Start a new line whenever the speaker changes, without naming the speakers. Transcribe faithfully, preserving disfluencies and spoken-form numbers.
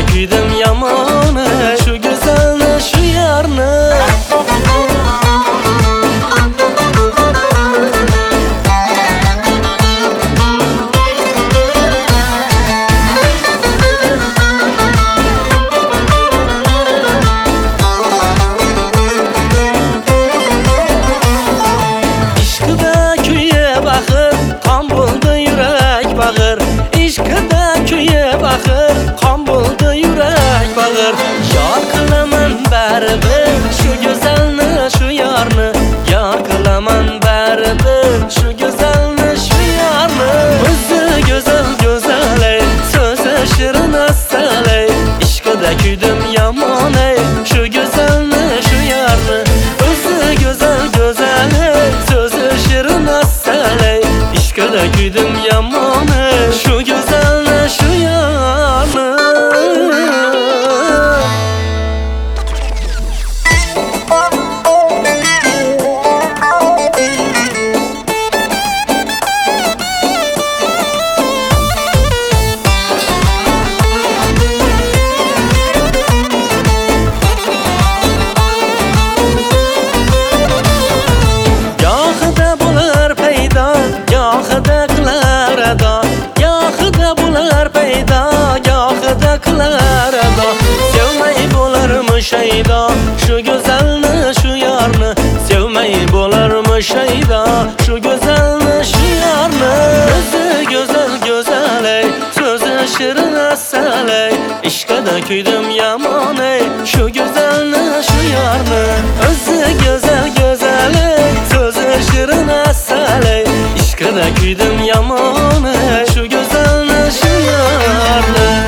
kuydim yomoni, shu go'zalni, shu yarni. Ishqida kuyib axir, qon bo'ldi yurak bag'ir. Ishqida kuyib axir, qon bo'ldi yurak bag'ir. Yor qilaman baribir shu go'zalni, shu yorni. Yor qilaman baribir shu go'zalni, shu yorni. O'zi go'zal go'zal ey, so'zi shirin asal ey. Ishqida kuydim yomon ey, shu go'zalni, shu yorni. O'zi go'zal go'zal ey, so'zi shirin asal ey. Ishqida kuydim yomon ey, shu go'zalni, shu yorni. Gohida bo'lar paydo, gohida qilar ado. Gohida bo'lar paydo, gohida qilar ado. Sevmay bo'larmi shaydo, shu go'zalni, shu yorni. Sevmay bo'larmi shaydo, shu go'zalni, shu yorni. O'zi go'zal go'zal ey, so'zi shirin asal ey. Ishqida kuydim yomon ey, shu go'zalni, shu yorni. O'zi go'zal go'zal ey, so'zi shirin asal ey. Ishqida kuydim yomon ey, shu go'zalni, shu yorni.